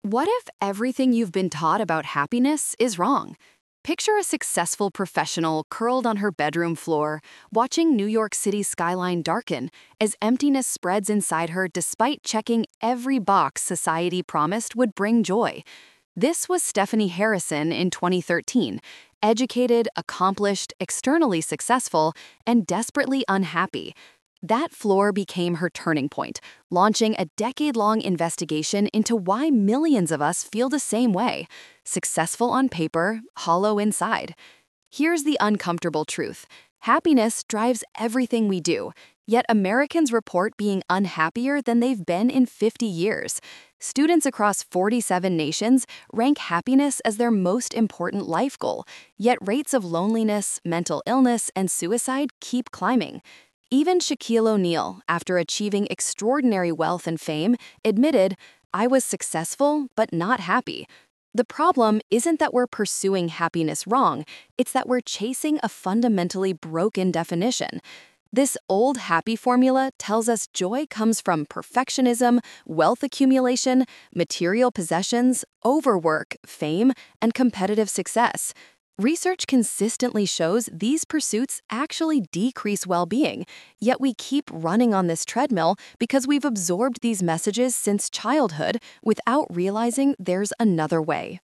What if everything you've been taught about happiness is wrong? Picture a successful professional curled on her bedroom floor, watching New York City's skyline darken as emptiness spreads inside her despite checking every box society promised would bring joy. This was Stephanie Harrison in 2013, educated, accomplished, externally successful, and desperately unhappy. That floor became her turning point, launching a decade-long investigation into why millions of us feel the same way, successful on paper, hollow inside. Here's the uncomfortable truth. Happiness drives everything we do, yet Americans report being unhappier than they've been in 50 years. Students across 47 nations rank happiness as their most important life goal, yet rates of loneliness, mental illness, and suicide keep climbing. Even Shaquille O'Neal, after achieving extraordinary wealth and fame, admitted, "I was successful, but not happy." The problem isn't that we're pursuing happiness wrong, it's that we're chasing a fundamentally broken definition. This old happy formula tells us joy comes from perfectionism, wealth accumulation, material possessions, overwork, fame, and competitive success. Research consistently shows these pursuits actually decrease well-being, yet we keep running on this treadmill because we've absorbed these messages since childhood without realizing there's another way.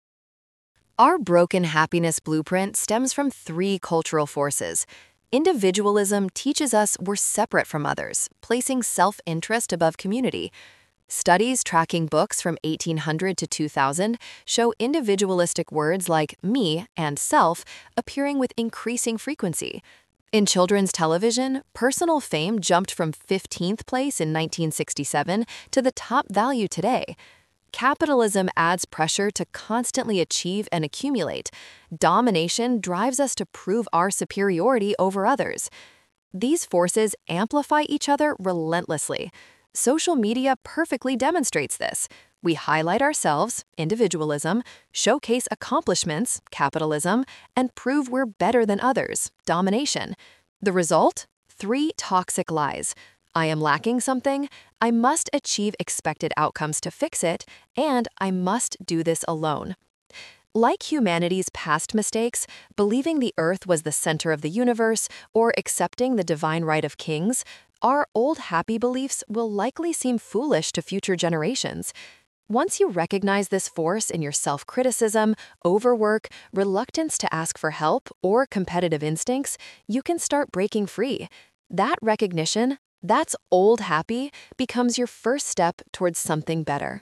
Our broken happiness blueprint stems from three cultural forces. Individualism teaches us we're separate from others, placing self-interest above community. Studies tracking books from 1800 to 2000 show individualistic words like me and self appearing with increasing frequency. In children's television, personal fame jumped from 15th place in 1967 to the top value today. Capitalism adds pressure to constantly achieve and accumulate. Domination drives us to prove our superiority over others. These forces amplify each other relentlessly. Social media perfectly demonstrates this. We highlight ourselves, individualism, showcase accomplishments, capitalism, and prove we're better than others, domination. The result? Three toxic lies. I am lacking something, I must achieve expected outcomes to fix it, and I must do this alone. Like humanity's past mistakes, believing the Earth was the center of the universe or accepting the divine right of kings, our old happy beliefs will likely seem foolish to future generations. Once you recognize this force in your self-criticism, overwork, reluctance to ask for help, or competitive instincts, you can start breaking free. That recognition, that's old happy, becomes your first step towards something better.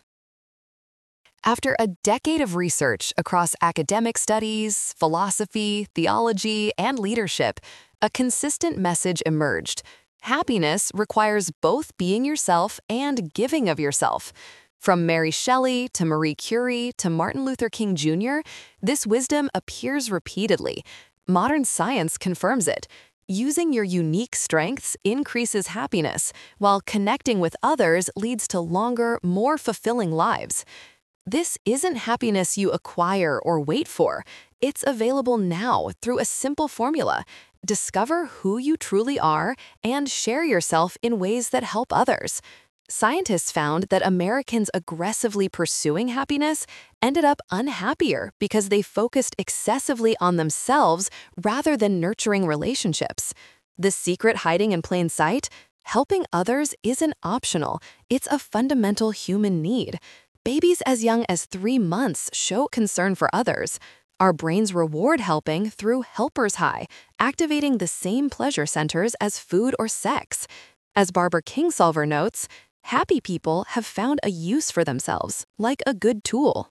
After a decade of research across academic studies, philosophy, theology, and leadership, a consistent message emerged. Happiness requires both being yourself and giving of yourself. From Mary Shelley to Marie Curie to Martin Luther King Jr., this wisdom appears repeatedly. Modern science confirms it. Using your unique strengths increases happiness, while connecting with others leads to longer, more fulfilling lives. This isn't happiness you acquire or wait for. It's available now through a simple formula. Discover who you truly are and share yourself in ways that help others. Scientists found that Americans aggressively pursuing happiness ended up unhappier because they focused excessively on themselves rather than nurturing relationships. The secret hiding in plain sight? Helping others isn't optional. It's a fundamental human need. Babies as young as 3 months show concern for others. Our brains reward helping through helper's high, activating the same pleasure centers as food or sex. As Barbara Kingsolver notes, happy people have found a use for themselves, like a good tool.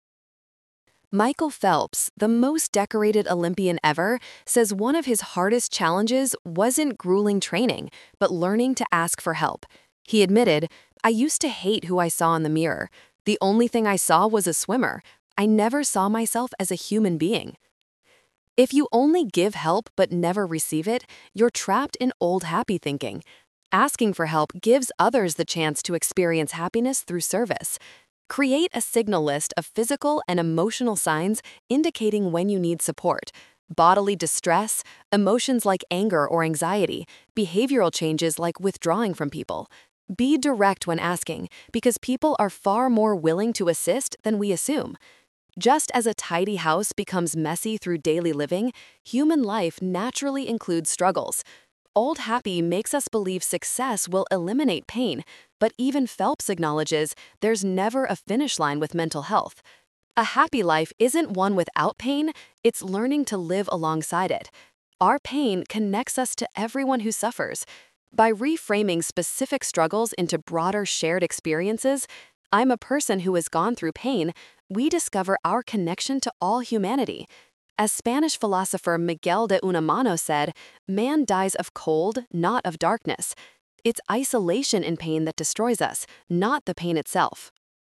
Michael Phelps, the most decorated Olympian ever, says one of his hardest challenges wasn't grueling training, but learning to ask for help. He admitted, "I used to hate who I saw in the mirror. The only thing I saw was a swimmer. I never saw myself as a human being." If you only give help but never receive it, you're trapped in old happy thinking. Asking for help gives others the chance to experience happiness through service. Create a signal list of physical and emotional signs indicating when you need support. Bodily distress, emotions like anger or anxiety, behavioral changes like withdrawing from people. Be direct when asking, because people are far more willing to assist than we assume. Just as a tidy house becomes messy through daily living, human life naturally includes struggles. Old Happy makes us believe success will eliminate pain, but even Phelps acknowledges there's never a finish line with mental health. A happy life isn't one without pain, it's learning to live alongside it. Our pain connects us to everyone who suffers. By reframing specific struggles into broader shared experiences, I'm a person who has gone through pain, we discover our connection to all humanity. As Spanish philosopher Miguel de Unamuno said, man dies of cold, not of darkness. It's isolation in pain that destroys us, not the pain itself.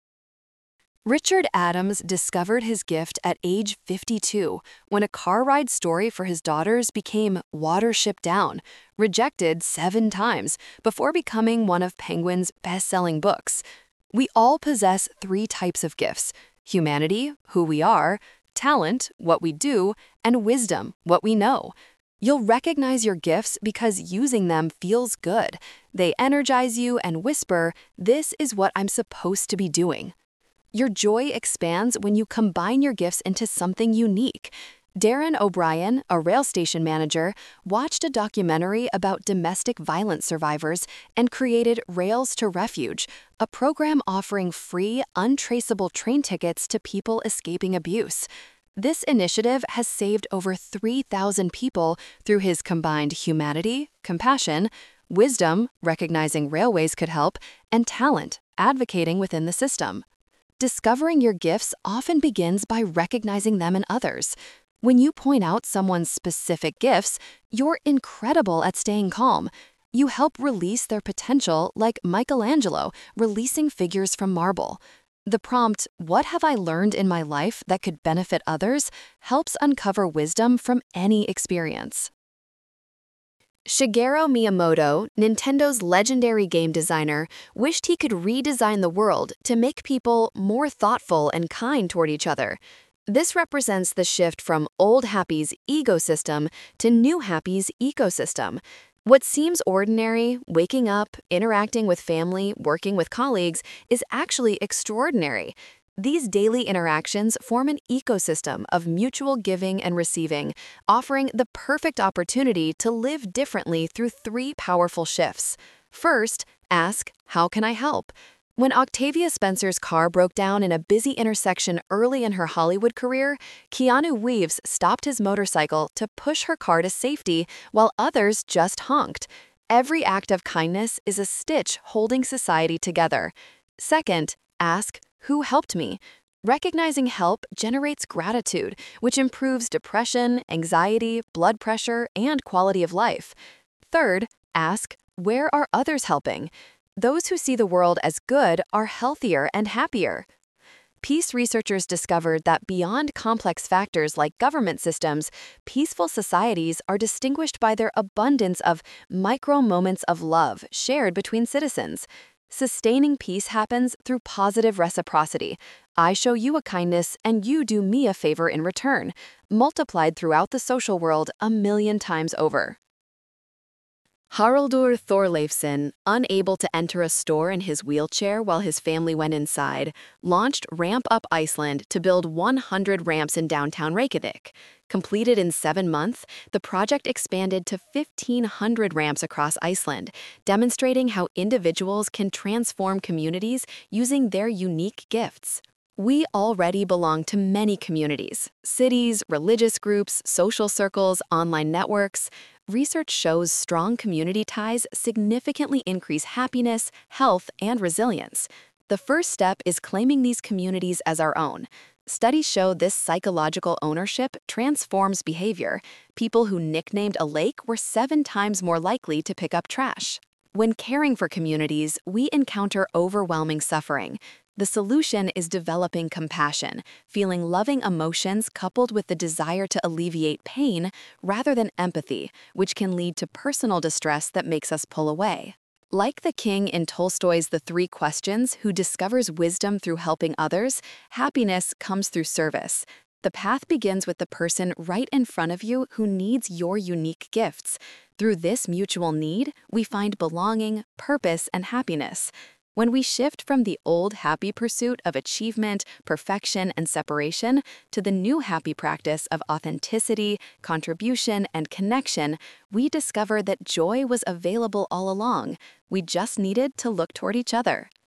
Richard Adams discovered his gift at age 52 when a car ride story for his daughters became Watership Down, rejected 7 times before becoming one of Penguin's best-selling books. We all possess 3 types of gifts: humanity, who we are; talent, what we do; and wisdom, what we know. You'll recognize your gifts because using them feels good. They energize you and whisper, "This is what I'm supposed to be doing." Your joy expands when you combine your gifts into something unique. Darren O'Brien, a rail station manager, watched a documentary about domestic violence survivors and created Rails to Refuge, a program offering free, untraceable train tickets to people escaping abuse. This initiative has saved over 3,000 people through his combined humanity, compassion, wisdom, recognizing railways could help, and talent, advocating within the system. Discovering your gifts often begins by recognizing them in others. When you point out someone's specific gifts, you're incredible at staying calm. You help release their potential like Michelangelo releasing figures from marble. The prompt, "What have I learned in my life that could benefit others?" helps uncover wisdom from any experience. Shigeru Miyamoto, Nintendo's legendary game designer, wished he could redesign the world to make people more thoughtful and kind toward each other. This represents the shift from old Happy's ecosystem to new Happy's ecosystem. What seems ordinary, waking up, interacting with family, working with colleagues, is actually extraordinary. These daily interactions form an ecosystem of mutual giving and receiving, offering the perfect opportunity to live differently through 3 powerful shifts. First, ask, "How can I help?" When Octavia Spencer's car broke down in a busy intersection early in her Hollywood career, Keanu Reeves stopped his motorcycle to push her car to safety while others just honked. Every act of kindness is a stitch holding society together. Second, ask, "Who helped me?" Recognizing help generates gratitude, which improves depression, anxiety, blood pressure, and quality of life. Third, ask, "Where are others helping?" Those who see the world as good are healthier and happier. Peace researchers discovered that beyond complex factors like government systems, peaceful societies are distinguished by their abundance of micro moments of love shared between citizens. Sustaining peace happens through positive reciprocity. I show you a kindness and you do me a favor in return, multiplied throughout the social world 1,000,000 times over. Haraldur Thorleifsson, unable to enter a store in his wheelchair while his family went inside, launched Ramp Up Iceland to build 100 ramps in downtown Reykjavik. Completed in 7 months, the project expanded to 1,500 ramps across Iceland, demonstrating how individuals can transform communities using their unique gifts. We already belong to many communities, cities, religious groups, social circles, online networks. Research shows strong community ties significantly increase happiness, health, and resilience. The first step is claiming these communities as our own. Studies show this psychological ownership transforms behavior. People who nicknamed a lake were 7 times more likely to pick up trash. When caring for communities, we encounter overwhelming suffering. The solution is developing compassion, feeling loving emotions coupled with the desire to alleviate pain rather than empathy, which can lead to personal distress that makes us pull away. Like the king in Tolstoy's The Three Questions, who discovers wisdom through helping others, happiness comes through service. The path begins with the person right in front of you who needs your unique gifts. Through this mutual need, we find belonging, purpose, and happiness. When we shift from the old happy pursuit of achievement, perfection, and separation to the new happy practice of authenticity, contribution, and connection, we discover that joy was available all along. We just needed to look toward each other.